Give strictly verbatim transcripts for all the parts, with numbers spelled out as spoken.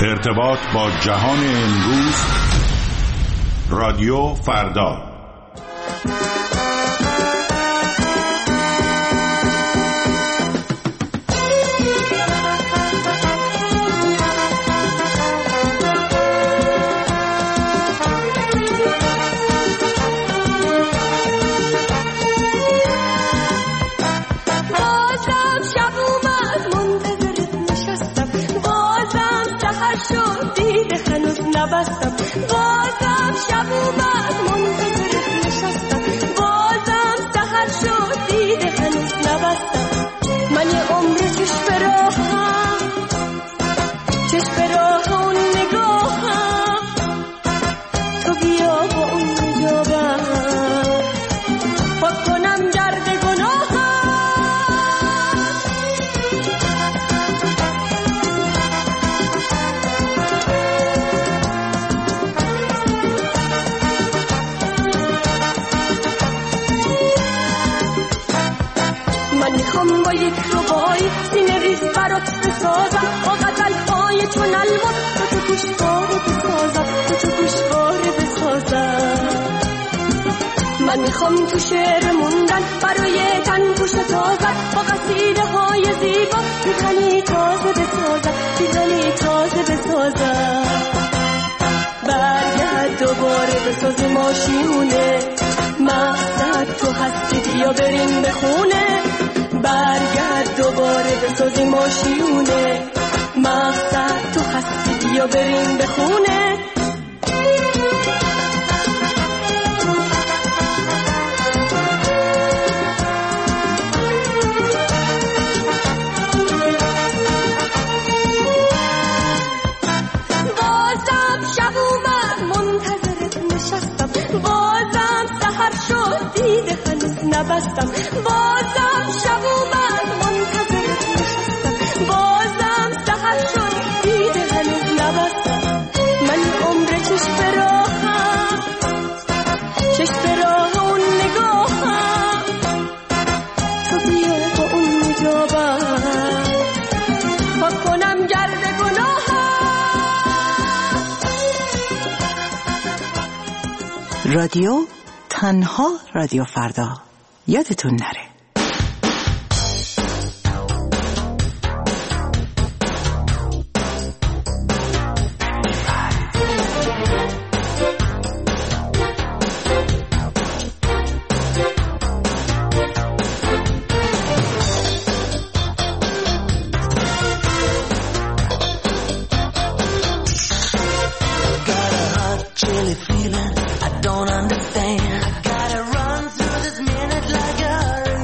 ارتباط با جهان امروز، رادیو فردا. بازم شب اومد منتظرت نشستم، بازم سحر شد دیده هنوز نبستم. من یه عمر چشم به راهم، چشم به راه اون نگاهم، تو بیا با اون نجابم پاک کنم گرد گناهم. میخوام با یک ربایی سینه ریز برات بسازم، با غزل‌های چون الماس تو تو گوشواره بسازم، تو تو گوشواره بسازم. من میخوام تو شعر موندن برای تن گوش تازت، با قصیده های زیبا پیرهنی تازه بسازم، پیرهنی تازه بسازم. برگرد دوباره بساز ماشیونه، مقصد تو هستی بیا بریم به خونه. برگرد دوباره بسازی ماشیونه، مقصد تو هستی بیا بریم به خونه. بازم شب اومد منتظرت نشستم، بازم سحر شد دیده هنوز نبستم. بازم شب اومد منتظرت نشستم، بازم سحر شد دیده هنوز نبستم. من عمر چشم به راهم، چشم به راه اون نگاهم، تو بیا با اون نجابم پاک کنم گرد گناهم. رادیو تنها رادیو فردا، یادتون نره. Feeling I don't understand. I gotta run through this minute like a hurricane.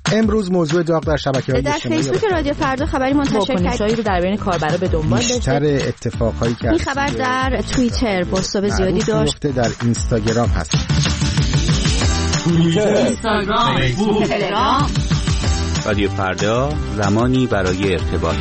امروز موضوع داغ در شبکه‌های اجتماعی در فیسبوک رادیو فردا خبری منتشر کرد رو در بین کاربرا به دنبال داشت. بیشتر اتفاقایی که این خبر در توییتر پست‌های زیادی داشت. در اینستاگرام هست. توییتر، اینستاگرام، فیسبوک، تلگرام. رادیو فردا، زمانی برای ارتباط.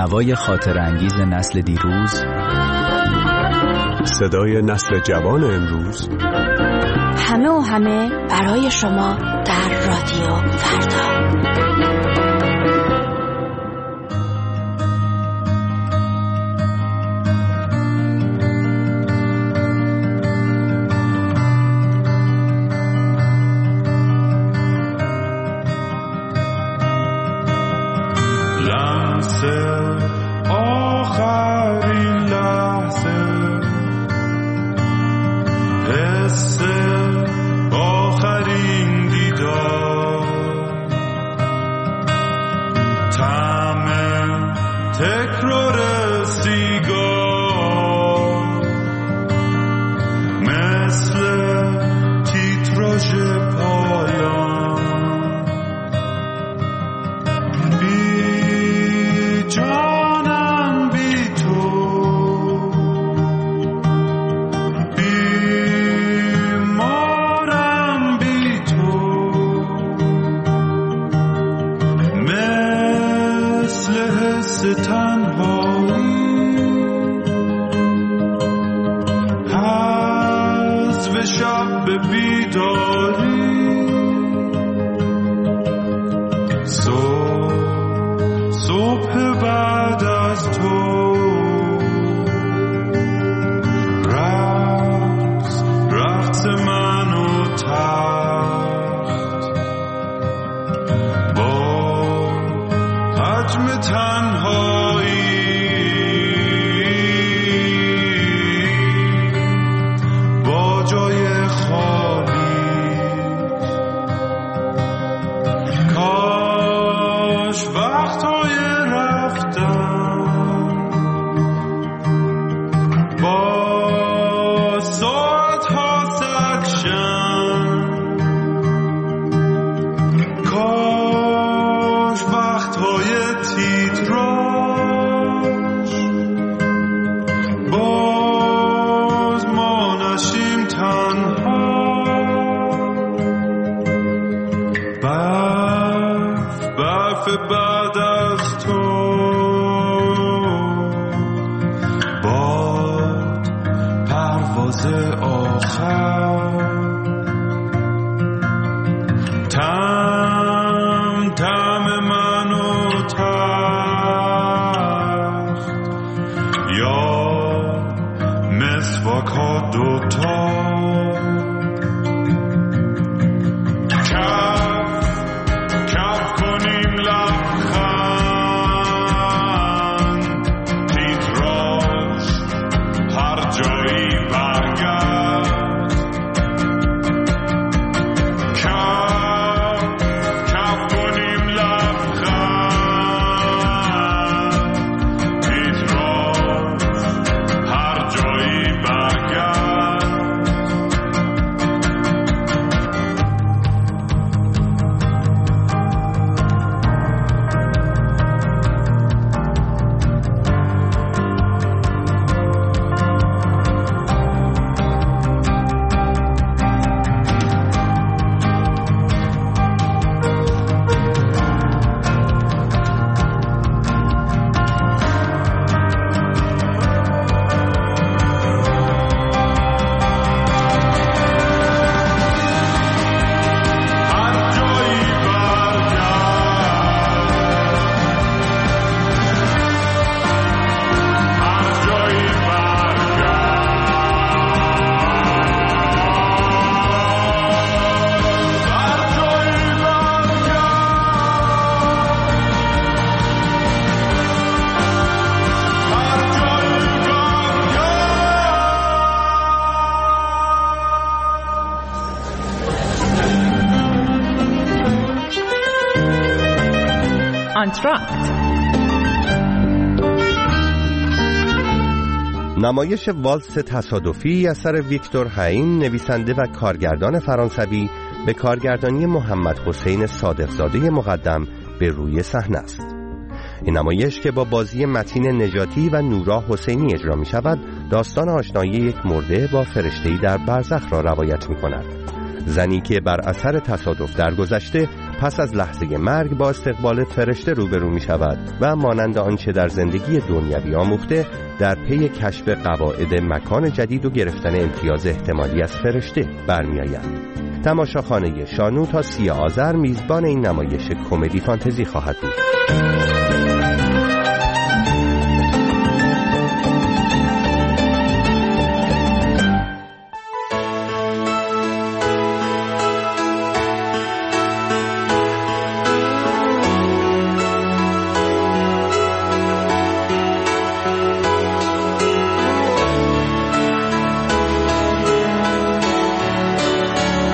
نوای خاطر انگیز نسل دیروز، صدای نسل جوان امروز، همه و همه برای شما در رادیو فردا. نمایش والس تصادفی اثر ویکتور هاین، نویسنده و کارگردان فرانسوی، به کارگردانی محمد حسین صادقزاده مقدم به روی صحنه است. این نمایش که با بازی متین نجاتی و نورا حسینی اجرا می شود، داستان آشنایی یک مرده با فرشته‌ای در برزخ را روایت می کند. زنی که بر اثر تصادف در گذشته پس از لحظه مرگ با استقبال فرشته روبرو می شود و مانند آنچه در زندگی دنیوی آموخته در پی کشف قواعد مکان جدید و گرفتن امتیاز احتمالی از فرشته برمی آید. تماشاخانه شانو تا سی آذر میزبان این نمایش کمدی فانتزی خواهد بود.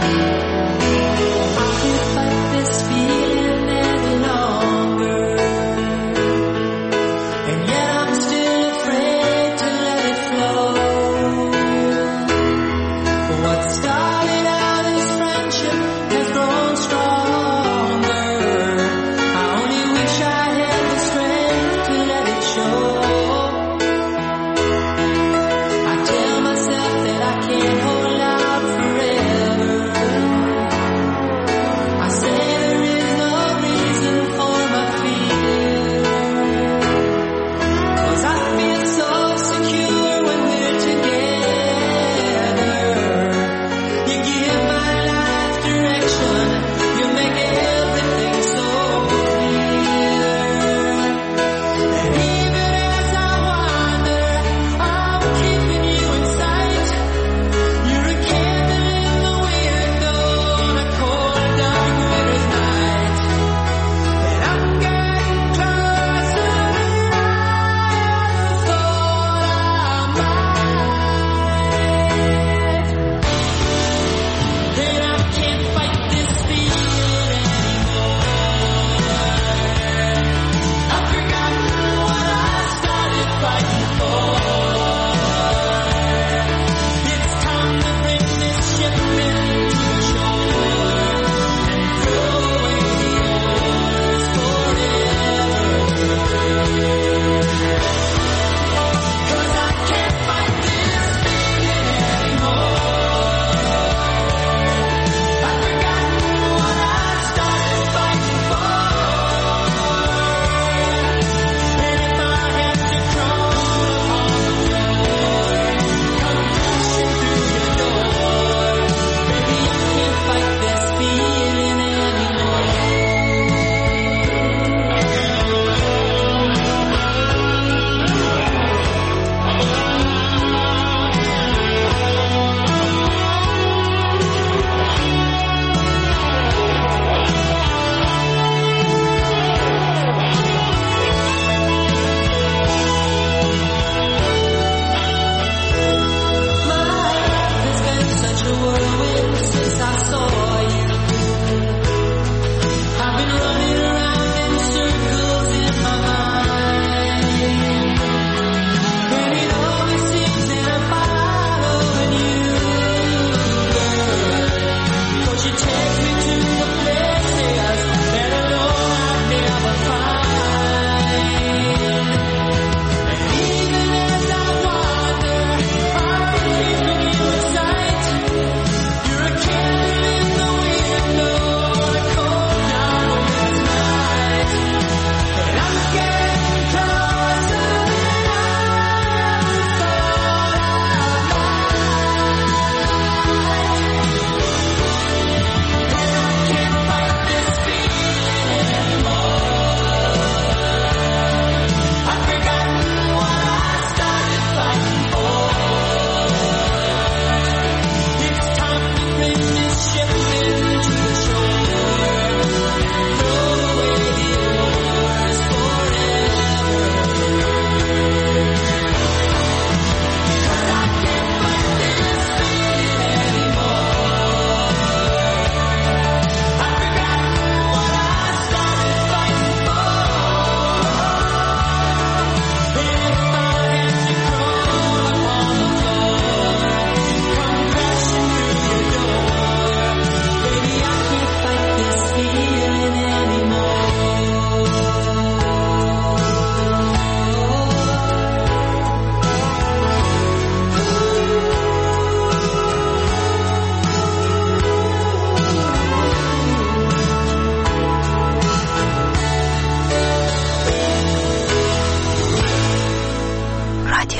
Feeling any longer.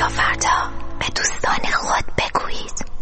رادیو فردا. به دوستان خود بگویید.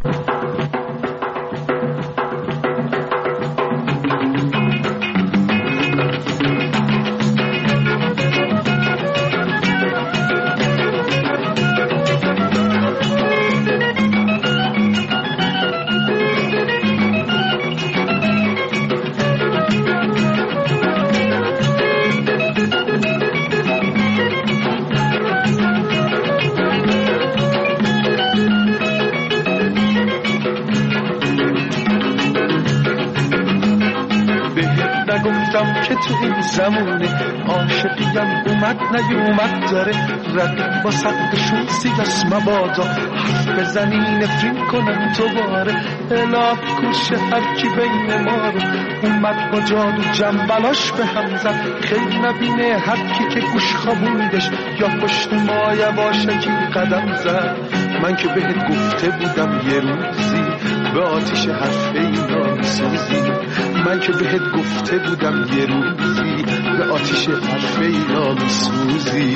که تو این زمونه عاشقیم اومد نیومد داره رقیب با صدشون سیاس مبادا حرف بزنی نفرین کنن دوباره اله کوش هرکی بین ما رو اومد با جادو جنبلاش به هم زد خیلی نبینه هرکی که گوش خوابوندش یا پشت ما یواشکی قدم زد. من که بهت گفته بودم یه روزی به آتیش حرف اینا میسوزی. من که بهت گفته بودم یه روزی به آتیش حرف اینا میسوزی.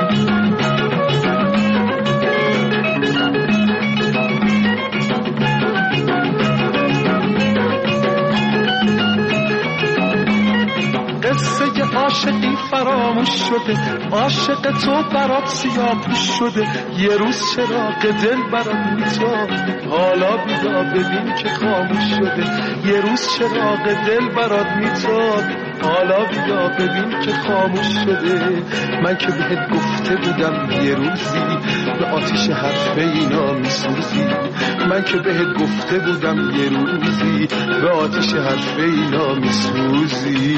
قصه عاشقی فراموش شده عاشق تو برات سیاپوش شده یه روز چراغ دل برات میتاب حالا بیدا ببین که خاموش شده یه روز چراغ دل برات میتاب حالا بیدا ببین که خاموش شده. من که بهت گفته بودم یه روزی به آتیش حرف اینا میسوزی. من که بهت گفته بودم یه روزی به آتیش حرف اینا میسوزی.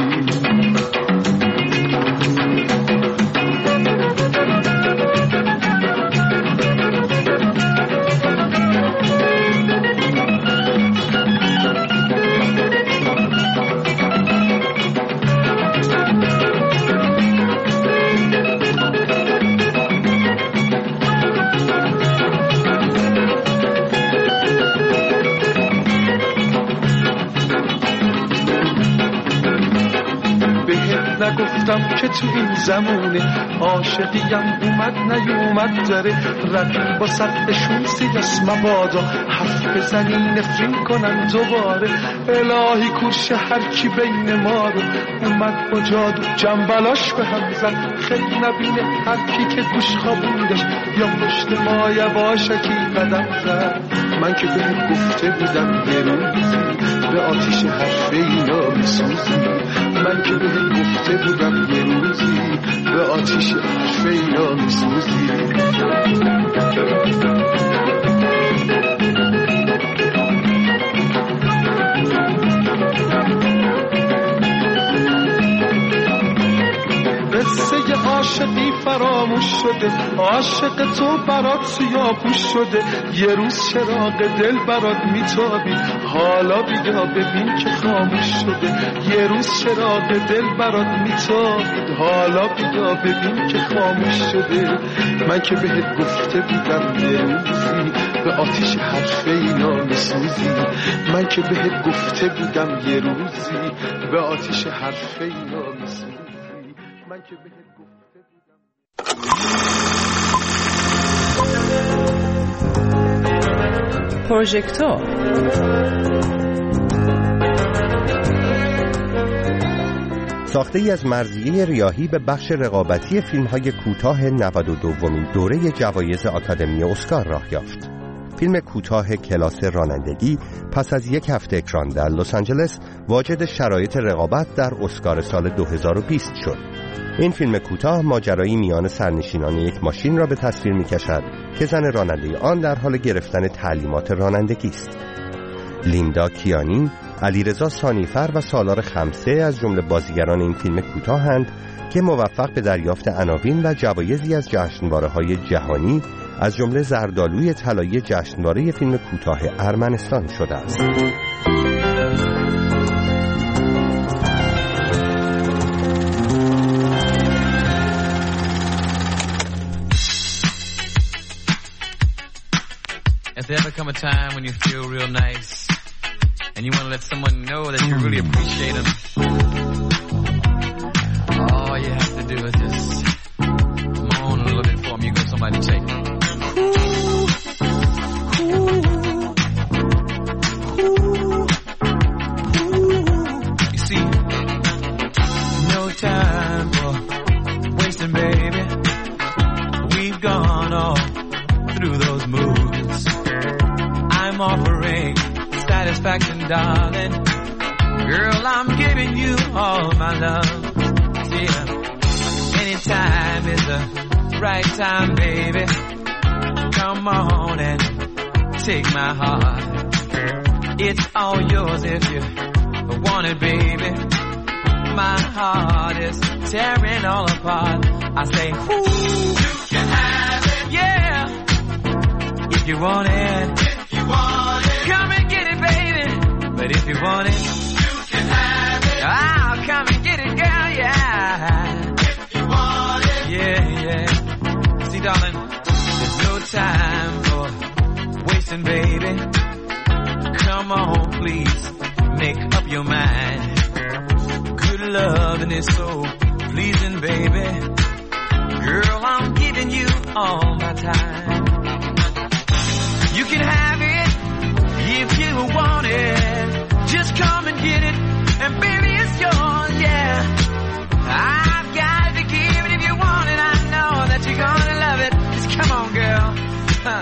نگفتم که تو این زمونه عاشقیم اومد نیومد داره رقیب با صدشون سیاس مبادا حرف بزنی نفرین کنن دوباره الهی کورش هرکی بین ما رو اومد با جادو جنبلاش به هم زد خیلی نبینه هرکی که گوش خوابوندش یا پشت ما یواشکی قدم زد. من که بهت گفته بودم یه روزی به آتیش حرف اینا میسوزی. من که بهت گفته بودم یه روزی به آتیش حرف اینا میسوزی. قصه عاشقی فراموش شده عاشق تو برات سیاپوش شده یه روز چراغ دل برات میتابی حالا بیا ببین که خاموش شده یه روز چراغ دل برات میتابی حالا بیا ببین که خاموش شده. من که بهت گفته بودم یه روزی به آتیش حرف اینا میسوزی. من که بهت گفته بودم یه روزی به آتیش حرف اینا میسوزی. من که بهت گفته بودم. پروژکتور ساخته ای از مرضیه ریاحی به بخش رقابتی فیلم‌های کوتاه نود و دومین دوره جوایز آکادمی اسکار راه یافت. فیلم کوتاه کلاس رانندگی پس از یک هفته اکران در لس آنجلس واجد شرایط رقابت در اسکار سال دو هزار و بیست شد. این فیلم کوتاه ماجرایی میان سرنشینان یک ماشین را به تصویر می‌کشد که زن راننده آن در حال گرفتن تعلیمات رانندگی است. لیندا کیانی، علیرضا ثانیفر و سالار خمسه از جمله بازیگران این فیلم کوتاه‌اند که موفق به دریافت عناوین و جوایزی از جشنواره‌های جهانی از جمله زردآلوی طلایی جشنواره فیلم کوتاه ارمنستان شده است. If there ever come a time when you feel real nice and you want to let someone know that you really appreciate them, all you have to do is just moan a little bit for them. You got somebody to take. I'm offering satisfaction, darling. Girl, I'm giving you all my love. Yeah, anytime is the right time, baby. Come on and take my heart. It's all yours if you want it, baby. My heart is tearing all apart. I say, ooh, you can have it. Yeah, if you want it. If you want it. Come and get it, baby. But if you want it, you can have it. I'll come and get it, girl, yeah. If you want it. Yeah, yeah. See, darling, there's no time for wasting, baby. Come on, please, make up your mind. Good loving is so pleasing, baby. Girl, I'm giving you all my time. You can have it if you want it. Just come and get it, and baby, it's yours, yeah. I've got to give it if you want it. I know that you're gonna love it. Just come on, girl. Huh.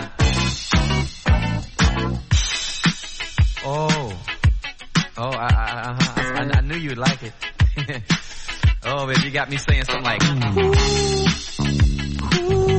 Oh, oh, I, I, I, I knew you'd like it. Oh, baby, you got me saying something like, ooh, ooh.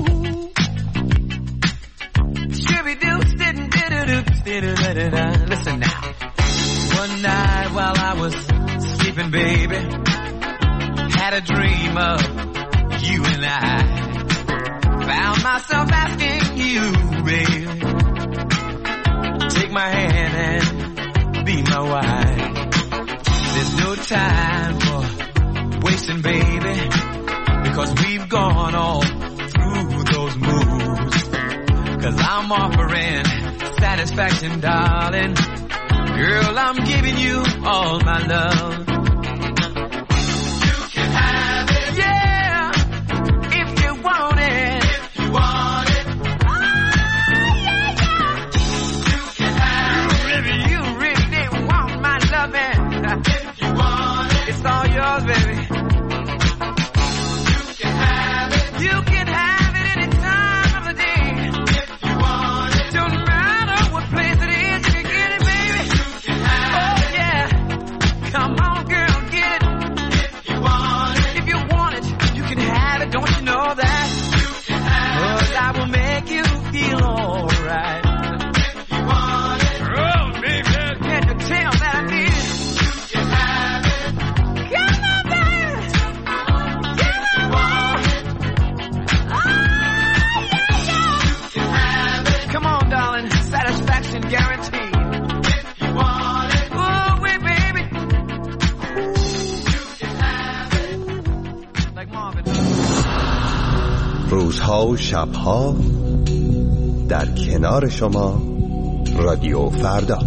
Listen now. One night while I was sleeping, baby, had a dream of you and I. Found myself asking you, baby, take my hand and be my wife. There's no time for wasting, baby, because we've gone all through those moves. Cause I'm offering satisfaction, darling. Girl, I'm giving you all my love. You can have it. Yeah, if you want it. If you want it. Oh, yeah, yeah. You can have it. Really, you really didn't want my loving. If you want it. It's all yours, baby. You can have it. You can have it any time of the day. If you want it. Don't matter what place it is, you can get it, baby. You can have oh, it. Yeah. Come on, girl, get it. If you want it. If you want it, you can have it. Don't you know that? You can have it. 'Cause I will make you feel alright. If you want it. Oh, baby. Can't you tell that I need it? You can have it. Come on, baby. Give me more. Oh, yeah, yeah. You can have it. Come on, darling. Satisfaction guaranteed. If you want it. Oh, wait, baby. You can have it. Like Marvin. روزها و شبها در کنار شما رادیو فردا.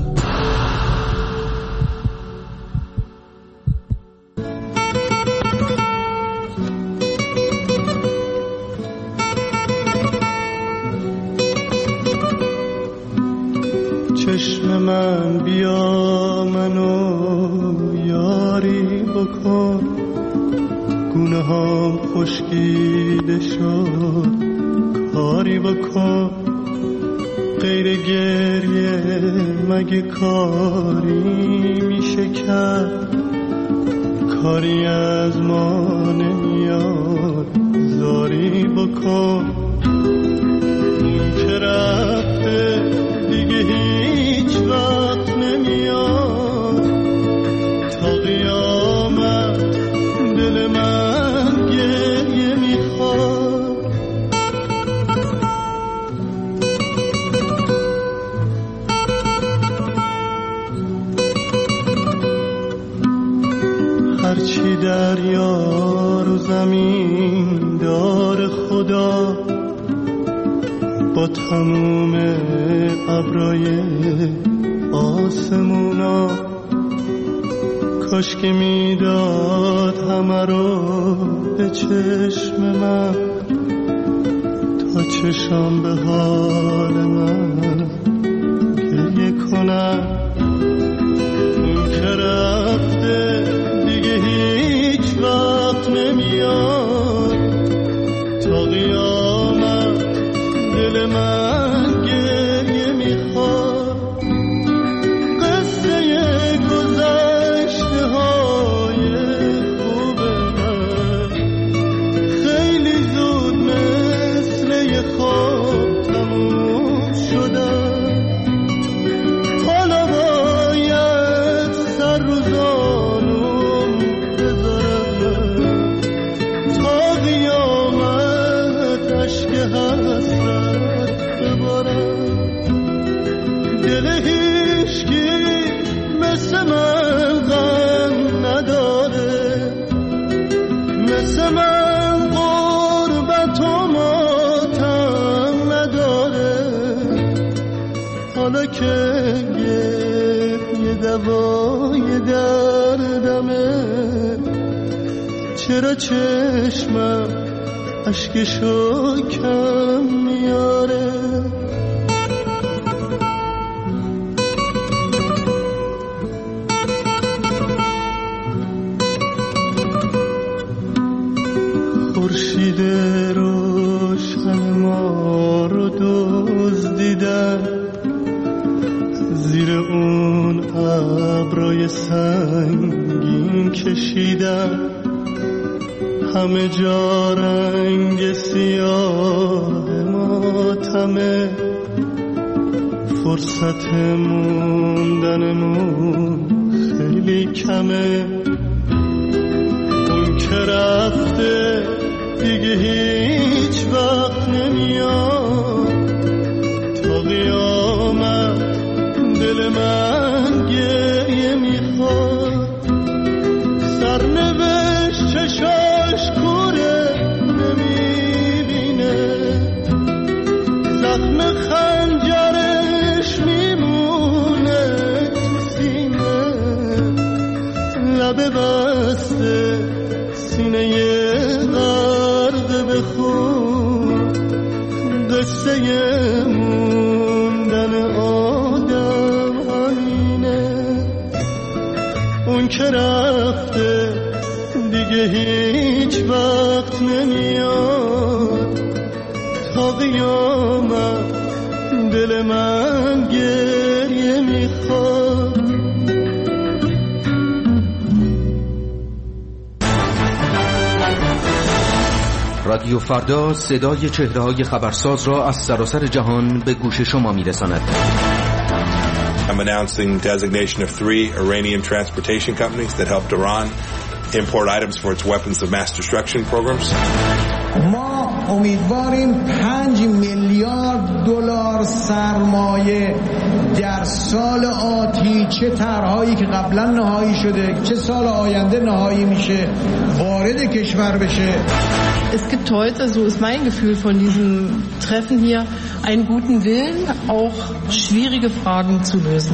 چشم من بیا منو یاری بکن، گونه هم خشکیده شد کاری بکن، غیر گریه مگه کاری میشه کرد، کاری از ما نمیاد زاری بکن، اون که رفته دیگه هیچ وقت نمیاد، تا قیامت دل من گریه میخواد. هرچی دریا رو زمین دار خدا، با تموم ابرای آسمونا، کاش که میداد همه رو به چشم من، تا چشم به حال من گریه کنم. اون که رفته دیگه هیچ وقت نمیاد، تا قیامت دل من گریه میخواد. حسرت ببارم. دل هیچکی مثل من غم نداره، مثل من غربت و ماتم نداره. حالا که یه دوای دردمه، چرا چشمم اشکشو کم میاره؟ خورشید روشن ما رو دزدیدن، زیر اون ابرای سنگین کشیدن. همه جا رنگ سیاه ماتمه، فرصت موندنمون خیلی کمه. اون که رفته دیگه هیچ وقت نمیاد، تا قیامت دل من گریه میخواد. سرنوشت چشاش کوره نمیبینه، زخم خنجرش میمونه تو سینه. لبه بسته سینه غرق به خون، قصه موندن آدم همینه. اون که رفته دیگه هیچ وقت نمیاد، تا قیامت دل من گریه میخواد. رادیو فردا صدای چهره‌های خبرساز را از سراسر جهان به گوش شما می‌رساند. I'm announcing designation of three Iranian transportation companies that helped Iran import items for its weapons of mass destruction programs. ما امیدواریم پنج میلیارد دلار سرمایه در سال آتی، چه طرحهایی که قبلا نهایی شده چه سال آینده نهایی میشه، وارد کشور بشه. Es gibt heute, so ist mein Gefühl von diesem Treffen hier, einen guten Willen, auch schwierige Fragen zu lösen.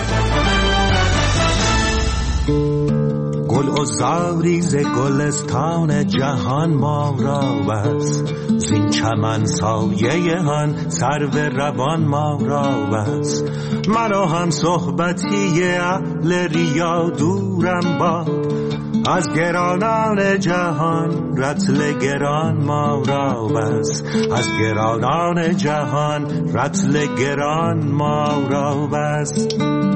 گل و زاری ز گلستان جهان ما را بس، زین چمن سایه هن سرو روان ما را بس. مرا هم صحبتی اهل ریا دورم باد، از گرانان جهان رطل گران ما را بس. از گرانان جهان رطل گران ما را بس.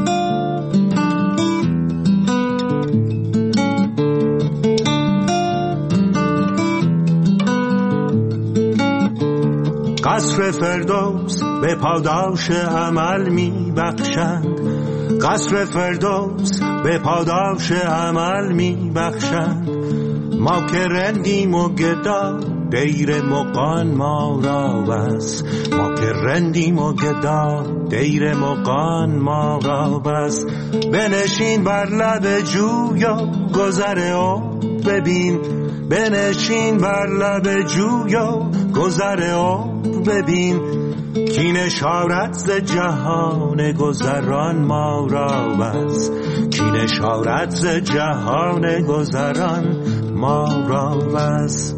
قصر فردوس به پاداش عمل می بخشند، قصر فردوس به پاداش عمل می بخشند. ما که رندیم و گدا دیر مقان ما را بس. ما که رندیم و گدا دیر مقان ما را بس. بنشین بر لب جویا گذر او ببین، بنشین بر لب جویا گذر او ببین. کین اشارت ز جهان گذران ما را بس. کین اشارت ز جهان گذران ما را بس.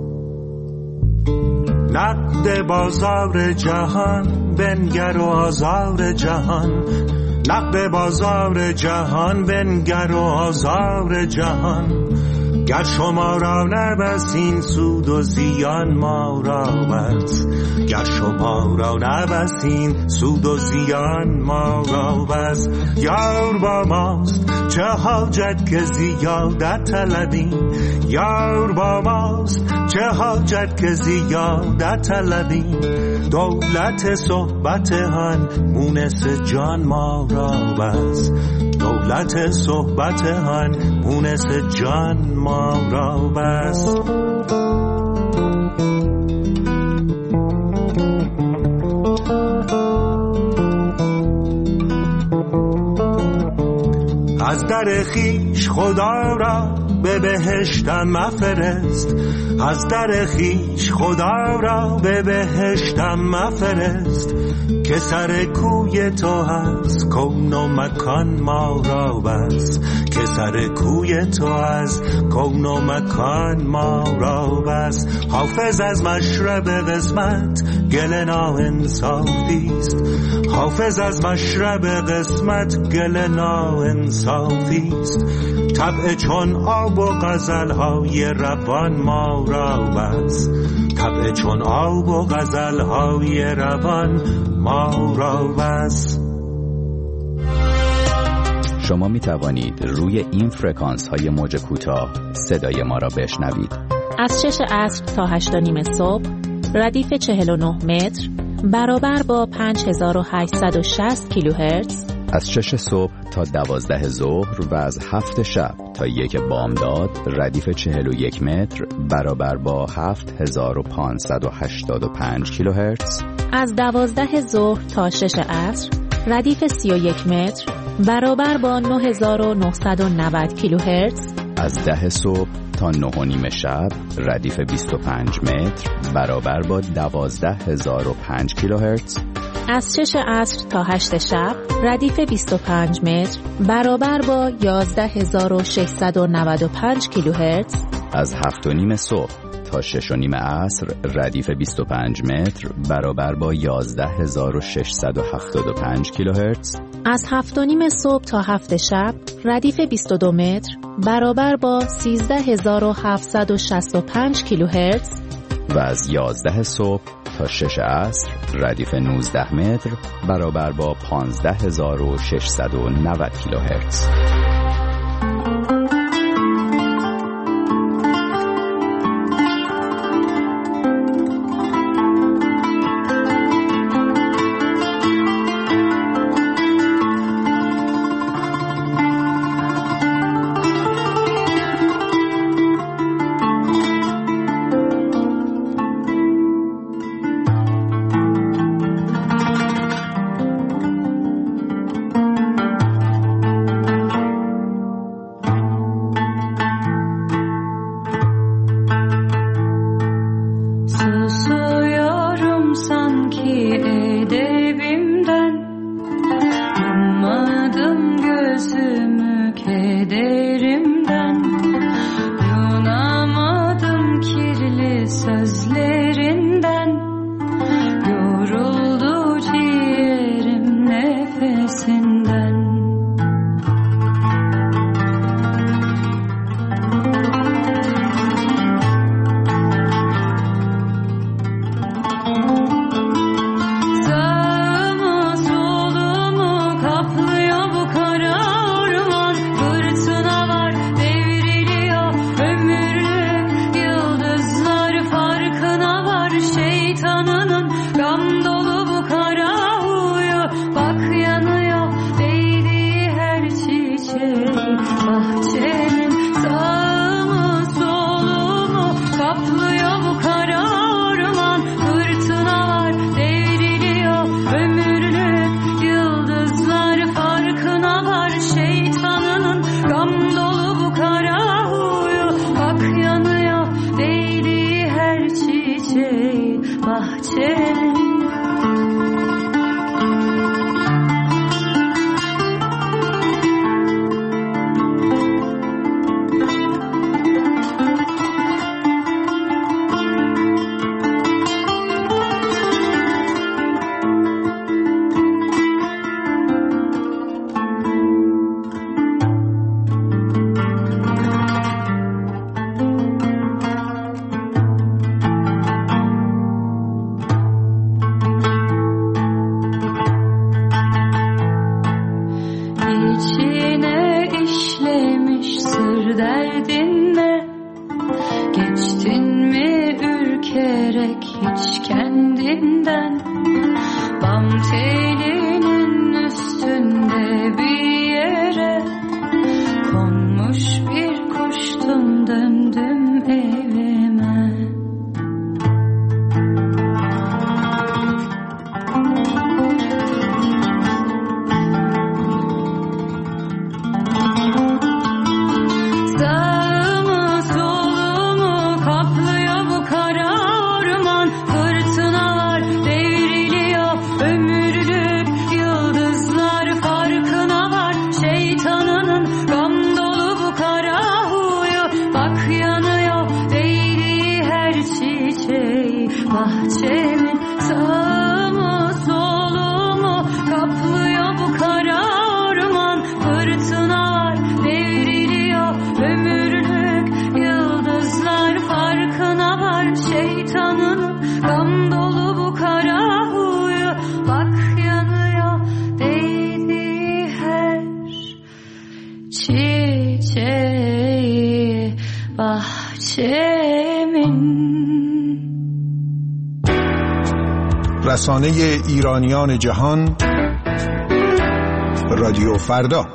نقد بازار جهان بنگر و آزار جهان، نقد بازار جهان بنگر و آزار جهان. گر شما را نبسین سود و زیان ما را بس. گر شما را نبسین سود و زیان ما را بس. یار با ماست چه حاجت که زیادت طلبیم، یار با ماست چه حاجت که زیادت طلبیم. دولت صحبت هن مونس جان ما را بس. دولت صحبت هن مونس جان ما را بس. از در خیش خدا را به بهشتم مفرست، از در خیش خدا را به بهشتم مفرست، که سر کوی تو هست کون و مکان ما را بس، که سر کوی تو از کون و مکان ما را بس. حافظ از مشرب قسمت گل ناانصافیست، حافظ از مشرب قسمت گل ناانصافیست، طبع چون آب و غزلهای روان ما را بس، طبع چون آب و غزلهای روان ما را بس. شما می توانید روی این فرکانس های موج کوتاه صدای ما را بشنوید. از شش عصر تا هشت و نیم صبح ردیف چهل و نه متر برابر با پنج هزار و هشتصد و شصت کیلوهرتز، از شش صبح تا دوازده ظهر و از هفت شب تا یک بامداد ردیف چهل و یک متر برابر با هفت هزار و پانصد و هشتاد و پنج کیلوهرتز، از دوازده ظهر تا شش عصر ردیف سی و یک متر برابر با نه هزار و نهصد و نود کیلوهرتز، از ده صبح تا نه و نیم شب ردیف بیست و پنج متر برابر با دوازده هزار و پنج کیلوهرتز، از شش عصر تا هشت شب ردیف بیست و پنج متر برابر با یازده هزار و ششصد و نود و پنج کیلوهرتز، از هفت و نیم صبح تا شش و نیم عصر ردیف بیست و پنج متر برابر با یازده هزار و ششصد و هفتاد و پنج کیلوهرتز، از هفت و نیم صبح تا هفت شب ردیف بیست و دو متر برابر با سیزده هزار و هفتصد و شصت و پنج کیلوهرتز و از یازده صبح تا شش عصر ردیف نوزده متر برابر با پانزده هزار و ششصد و نود کیلوهرتز. bahçemin sağımı solumu kaplıyor bu kara orman. Fırtınalar devriliyor, ömürlük yıldızlar farkına var. Şeytanın gam dolu bu kara huyu, bak yanıyor değdi her çiçeği bahçemin. رسانه ایرانیان جهان رادیو فردا.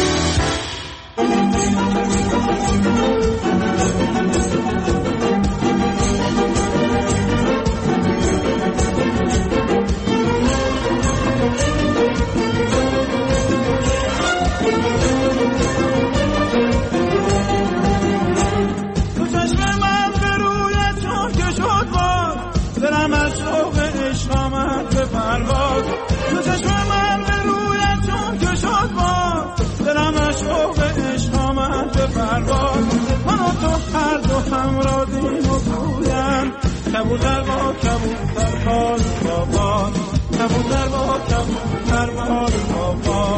کبوتر با کبوتر بال بابا، کبوتر با کبوتر بال بابا.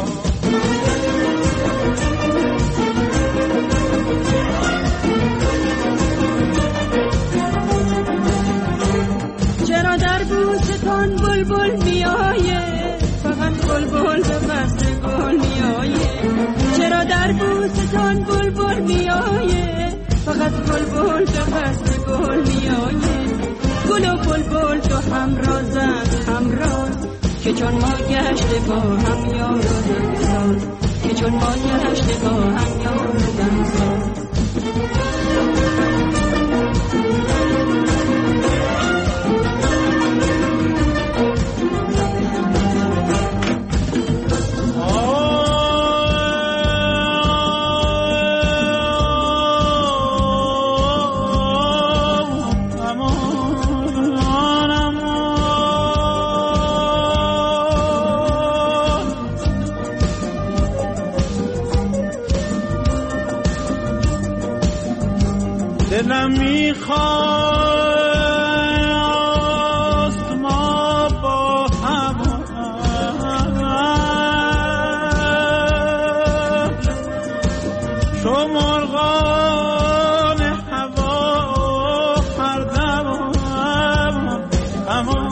چرا در بوستان بلبل میآیه، فقط بلبل به قصد گل میآیه. چرا در بوستان بلبل میآیه، فقط بلبل به قصد گل میآیه. گل و بلبل تو همرازند همراز، که چون ما گشته با هم یار و دمساز، که چون ما گشته با هم یار و دمساز. دلم میخواست ما با هم شو مرغان هوا هر دم اما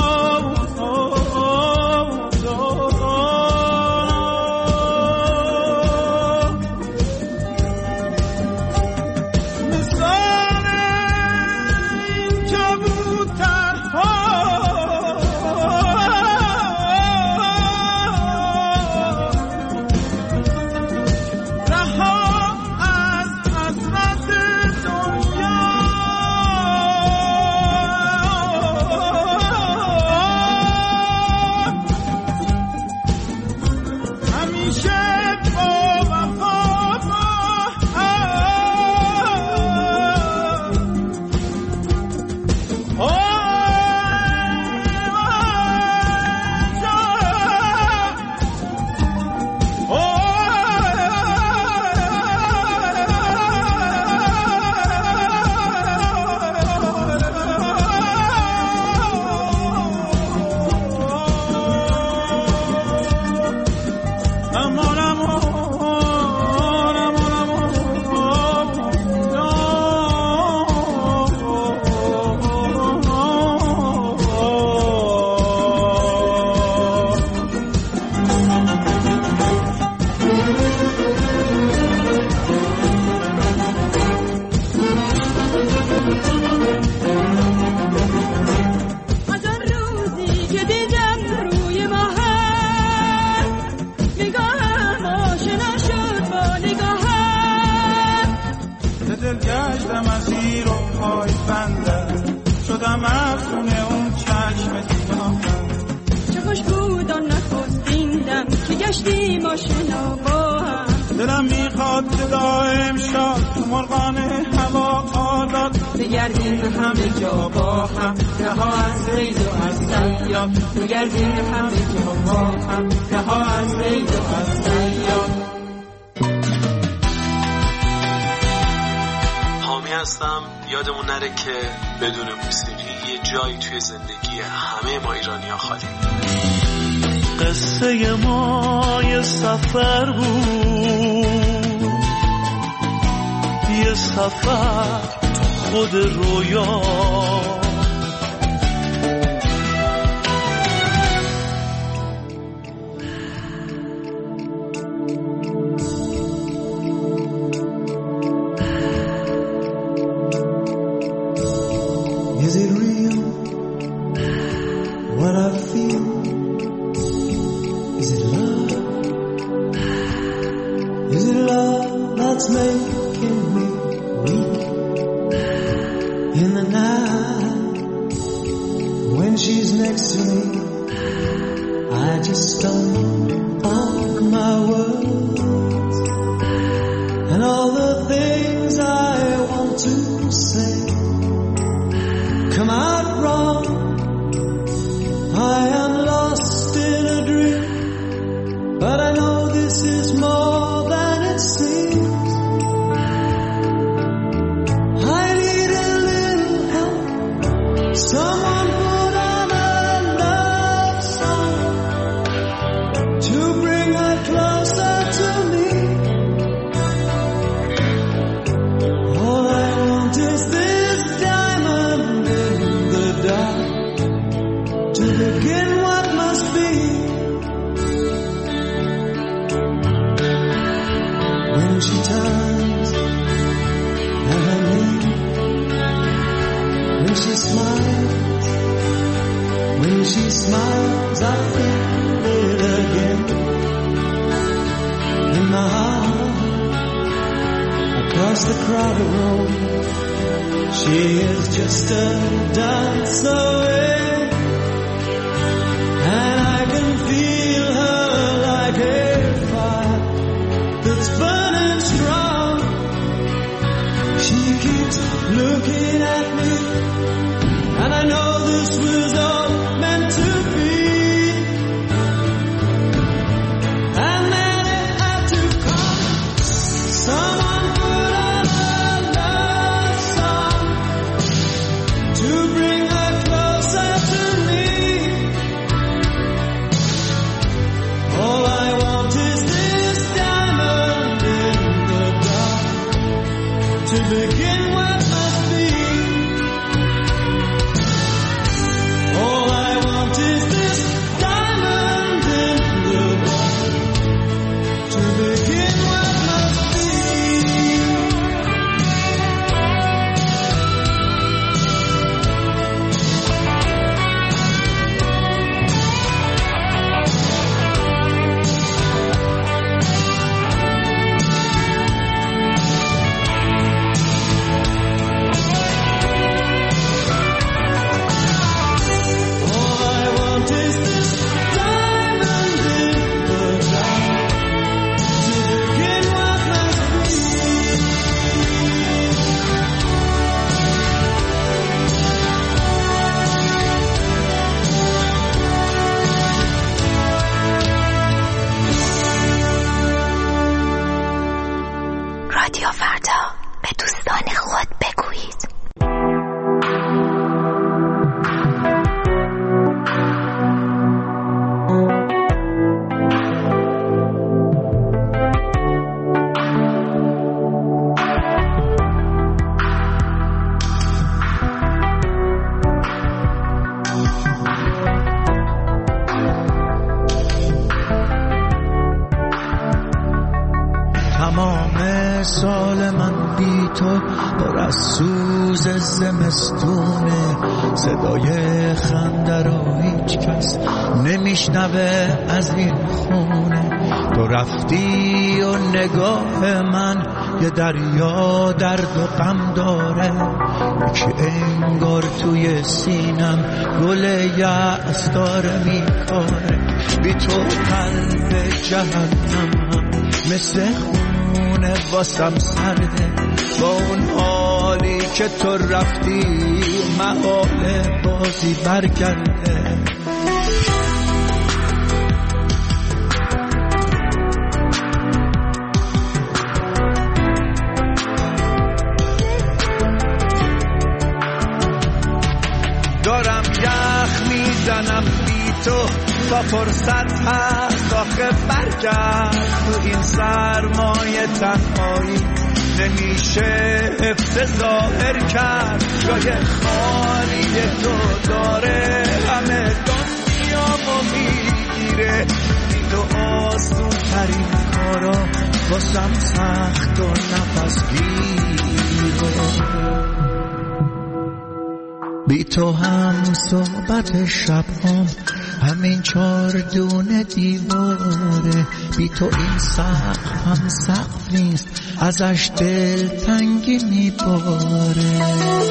دلم میخواد که دائم شاد تو مرغان هوا آزاد بگردیم همه جا با هم، رها از قید و از صیاد. بگردیم همه جا با هم، رها از قید و از صیاد. حامی هستم. یادمون نره که بدون موسیقی یه جایی توی زندگی همه ما ایرانی‌ها خالی. قصه ما یه سفر بود، یه سفر خود رویا، سال من بی تو پر از سوز زمستونه، صدای خنده را هیچ کس نمیشنوه از این خونه. تو رفتی و نگاه من یه دریا درد و غم داره، که انگار توی سینم گل یأس داره میکاره. بی تو قلب جهنمم مثل خونه واسم سرده، با اون حالی که تو رفتی محاله بازی برگرده. یخ میزنم بی تو تا فرصت هست آخه برگرد تو این سرمایه تنهایی نمیشه حفظ ظاهر کرد جای خالی تو داره همه دنیامو میگیره بی تو آسون ترین کارا واسم سخت و نفس گیره بی تو هم صحبت شب هم همین چار دونه دیواره بی تو این سقف هم سقف نیست ازش دل تنگی میباره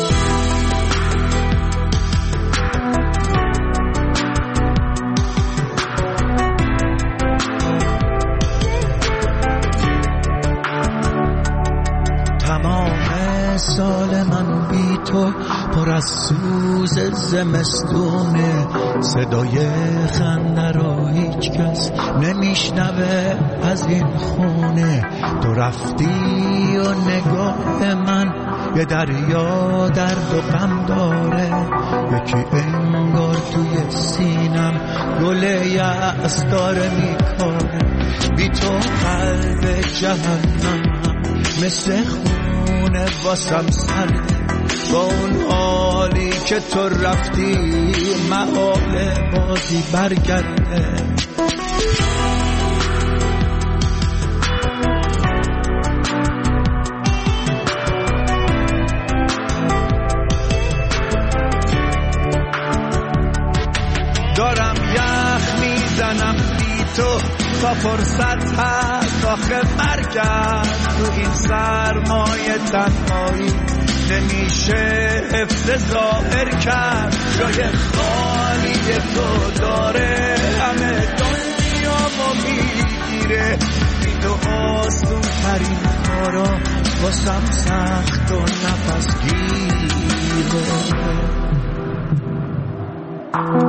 سال من بی تو پر از سوز زمستونه صدای خنده را هیچ کس نمیشنوه از این خونه تو رفتی و نگاه من یه دریا درد و غم داره یکی انگار توی سینم گل یأس داره میکاره بی تو قلب جهنم مثل خونه واسم سرده با اون حالی که تو رفتی محال بازی برگرده دارم یخ میزنم بی تو تا فرصت هست آخه برگرد تو این سرمایه تنهایی نمیشه حفظ ظاهر کرد جای خالی تو داره همه دنیامو میگیره بی تو آسون ترین کارا واسم سخت و نفس گیره